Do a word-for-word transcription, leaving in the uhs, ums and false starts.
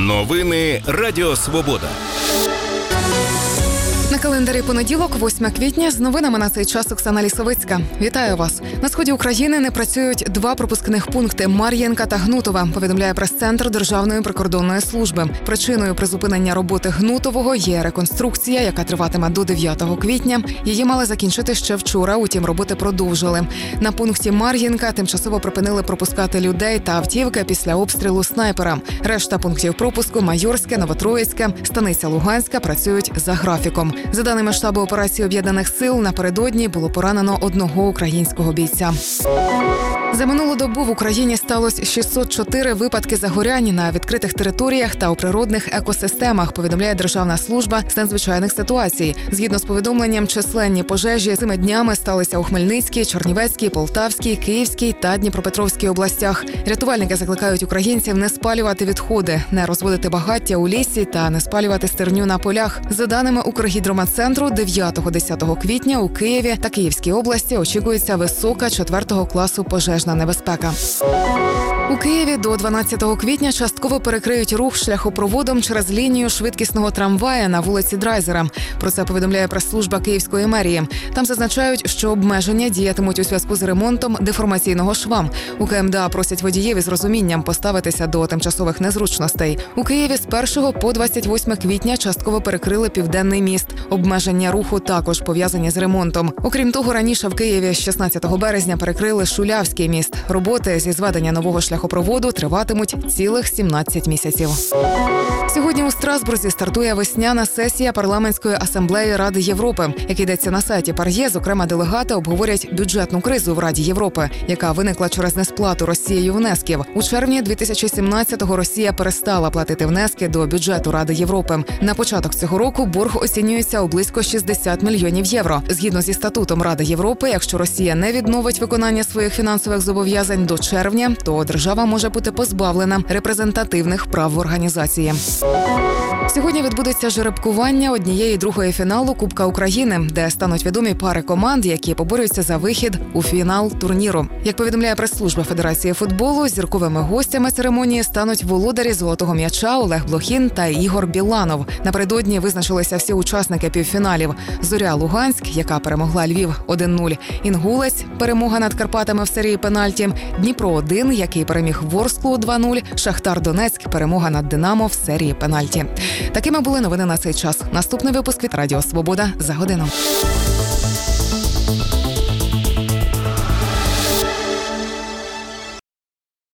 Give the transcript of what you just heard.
Новини Радіо Свобода. На календарі понеділок, восьме квітня, з новинами на цей час Оксана Лісовицька. Вітаю вас. На сході України не працюють два пропускних пункти – Мар'їнка та Гнутове, повідомляє прес-центр Державної прикордонної служби. Причиною призупинення роботи Гнутового є реконструкція, яка триватиме до дев'ятого квітня. Її мали закінчити ще вчора, утім роботи продовжили. На пункті Мар'їнка тимчасово припинили пропускати людей та автівки після обстрілу снайпера. Решта пунктів пропуску – Майорське, Новотроїцьке, Станиця Луганська – працюють за графіком. За даними штабу операції Об'єднаних сил, напередодні було поранено одного українського бійця. За минулу добу в Україні сталося шістсот чотири випадки загорянь на відкритих територіях та у природних екосистемах, повідомляє Державна служба з надзвичайних ситуацій. Згідно з повідомленням, численні пожежі цими днями сталися у Хмельницькій, Чернівецькій, Полтавській, Київській та Дніпропетровській областях. Рятувальники закликають українців не спалювати відходи, не розводити багаття у лісі та не спалювати стерню на полях. За даними Укргідрометцентру, дев'ятого-десятого квітня у Києві та Київській області очікується висока четвертого класу пожежна небезпека. У Києві до дванадцятого квітня частково перекриють рух шляхопроводом через лінію швидкісного трамвая на вулиці Драйзера. Про це повідомляє прес-служба Київської мерії. Там зазначають, що обмеження діятимуть у зв'язку з ремонтом деформаційного шва. У КМДА просять водіїв із розумінням поставитися до тимчасових незручностей. У Києві з першого по двадцять восьме квітня частково перекрили Південний міст. Обмеження руху також пов'язані з ремонтом. Окрім того, раніше в Києві з шістнадцятого березня перекрили Шулявський міст. Роботи зі зведення нового шляхопроводу триватимуть цілих сімнадцять місяців. Сьогодні у Страсбурзі стартує весняна сесія парламентської асамблеї Ради Європи. Як йдеться на сайті ПАРЄ, зокрема делегати обговорять бюджетну кризу в Раді Європи, яка виникла через несплату Росією внесків. У червні дві тисячі сімнадцятого Росія перестала платити внески до бюджету Ради Європи. На початок цього року борг оцінюється у близько шістдесят мільйонів євро. Згідно зі статутом Ради Європи, якщо Росія не відновить виконання своїх фінансових зобов'язань до червня, то держава може бути позбавлена репрезентативних прав в організації. Сьогодні відбудеться жеребкування однієї другої фіналу Кубка України, де стануть відомі пари команд, які поборюються за вихід у фінал турніру. Як повідомляє прес-служба Федерації футболу, зірковими гостями церемонії стануть володарі золотого м'яча Олег Блохін та Ігор Біланов. Напередодні визначилися всі учасники півфіналів. Зоря Луганськ, яка перемогла Львів один нуль. Інгулець, перемога над Карпатами в серії пенальті. Дніпро один, який переміг Ворсклу два нуль. Шахтар Донецьк, перемога над Динамо в серії пенальті. Такими були новини на цей час. Наступний випуск від Радіо Свобода за годину.